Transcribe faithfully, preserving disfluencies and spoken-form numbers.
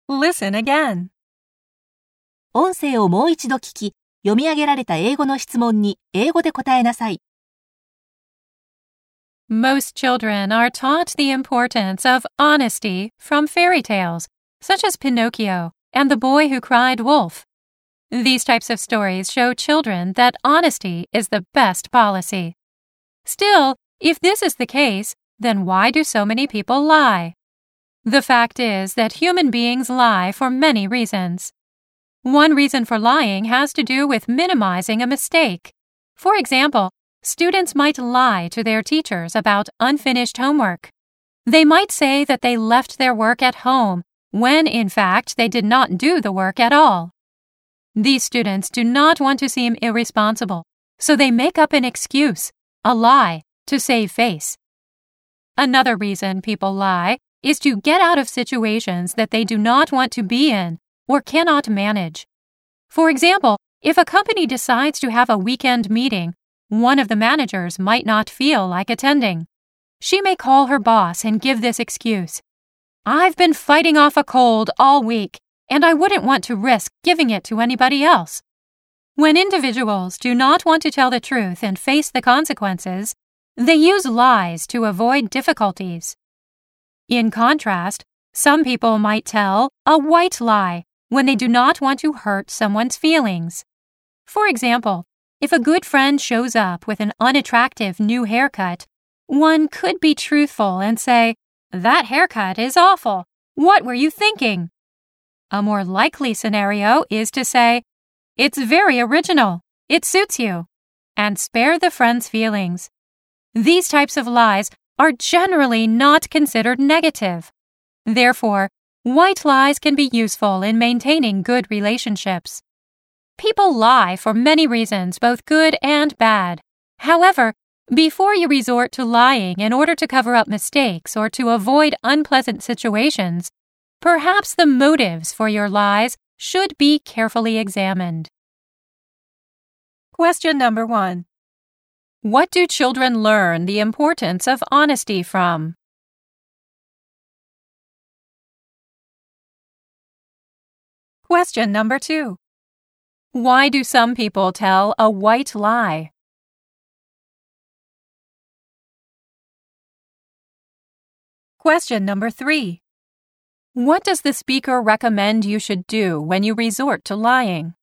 Listen again. 音声をもう一度聞き、読み上げられた英語の質問に英語で答えなさい。 Most children are taught the importance of honesty from fairy tales, such as Pinocchio and the Boy Who Cried Wolf. These types of stories show children that honesty is the best policy. Still, if this is the case, then why do so many people lie? The fact is that human beings lie for many reasons. One reason for lying has to do with minimizing a mistake. For example, students might lie to their teachers about unfinished homework. They might say that they left their work at home, when in fact they did not do the work at all. These students do not want to seem irresponsible, so they make up an excuse, a lie, to save face. Another reason people lie is to get out of situations that they do not want to be in or cannot manage. For example, if a company decides to have a weekend meeting, one of the managers might not feel like attending. She may call her boss and give this excuse. I've been fighting off a cold all week, and I wouldn't want to risk giving it to anybody else. When individuals do not want to tell the truth and face the consequences, they use lies to avoid difficulties. In contrast, some people might tell a white lie when they do not want to hurt someone's feelings. For example, if a good friend shows up with an unattractive new haircut, one could be truthful and say, "That haircut is awful. What were you thinking?" A more likely scenario is to say, "It's very original. It suits you," and spare the friend's feelings. These types of lies are generally not considered negative. Therefore, white lies can be useful in maintaining good relationships. People lie for many reasons, both good and bad. However, before you resort to lying in order to cover up mistakes or to avoid unpleasant situations, perhaps the motives for your lies should be carefully examined. Question number one. What do children learn the importance of honesty from? Question number two. Why do some people tell a white lie? Question number three. What does the speaker recommend you should do when you resort to lying?